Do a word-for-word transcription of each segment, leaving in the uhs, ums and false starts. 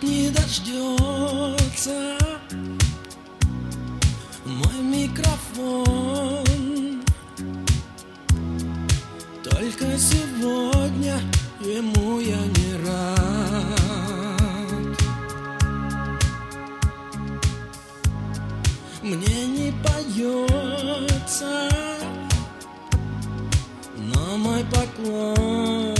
не дождется мой микрофон. Только сегодня ему я не рад. Мне не поется, но мой поклон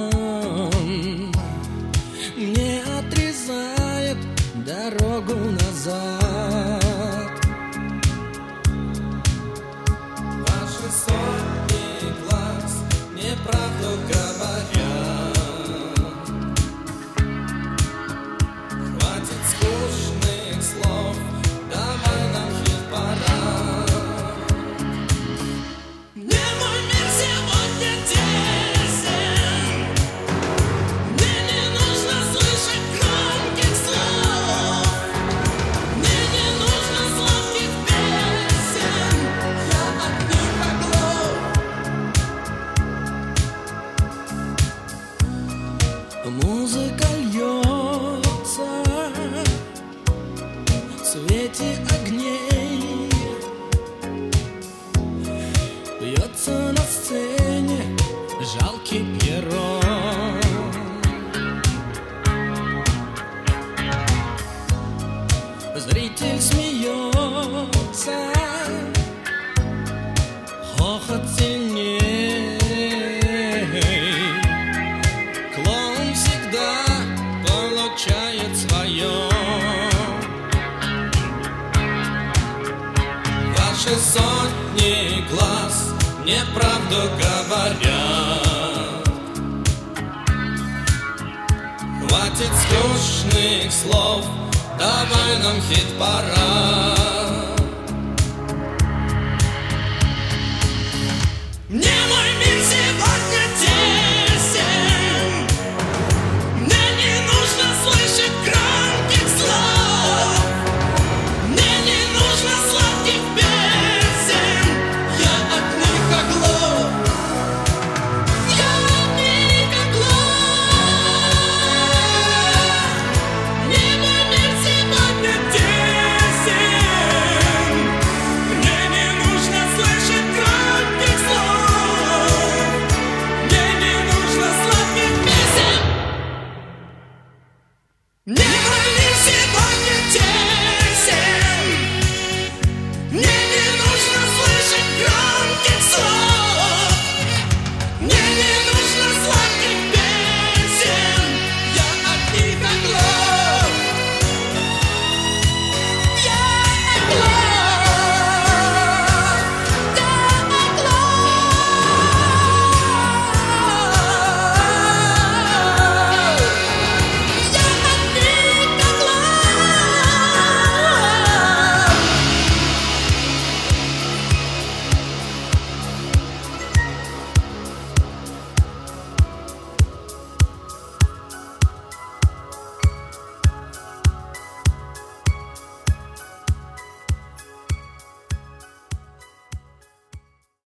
мне отрезает дорогу назад. Ваши сотни глаз неправду говорят. Хватит скучных слов, давай нам хит-парад. Мне мой мир сегодня тесен, мне не нужно слышать громких слов, мне не нужно сладких песен, я от них оглох. Музыка льется в свете огней, бьется на сцене жалкий Пьеро. Зритель смеется, хохот сильней. Клоун всегда получает свое. Ваши сотни глаз неправду говорят. Хватит скучных слов, давай нам хит-парад.